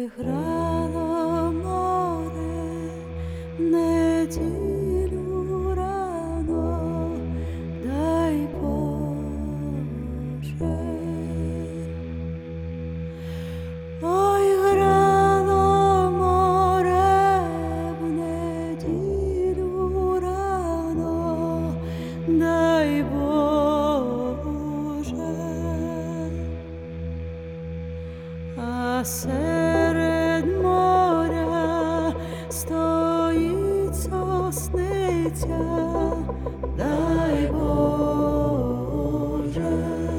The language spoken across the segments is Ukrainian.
грало море в неділю рано, дай Боже. Ой, грало море в неділю рано, дай Боже. А серед моря стоїть сосниця, дай Боже.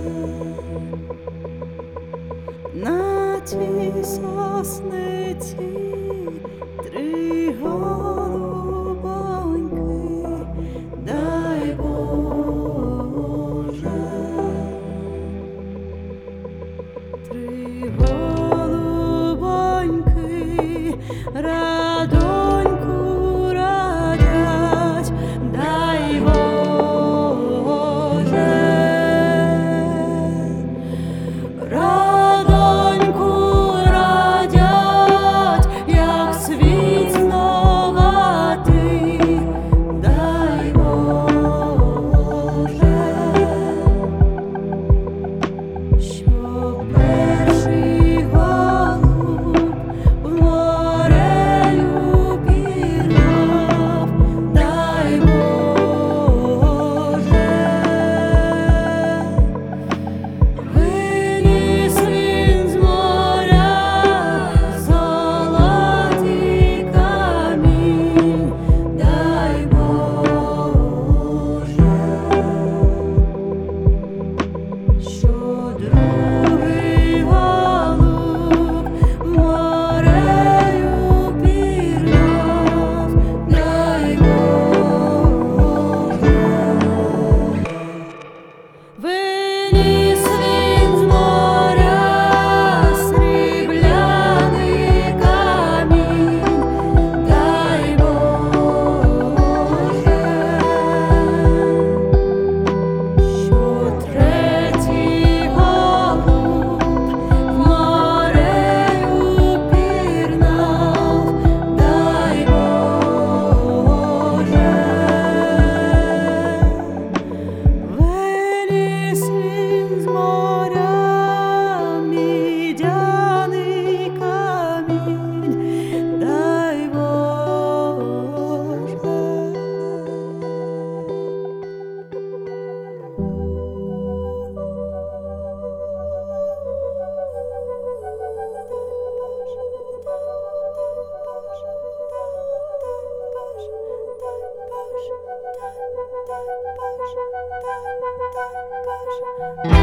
На тій сосниці три голубоньки, дай Боже. Три голубоньки радоньку радять, дай Боже. Радоньку радять, як світ зногатий, дай Боже. Щоб перший голуб в морею пірнав, дай Боже. Виніс він з моря золотий камінь, дай Боже. Що другий голуб в морею пірнав, дай Боже. Виніс він з моря срібляний камінь, дай Боже. Що третій голуб в морею пірнав, дай Боже. Виніс він з моря мідяний камінь, дай Боже. Дай Боже.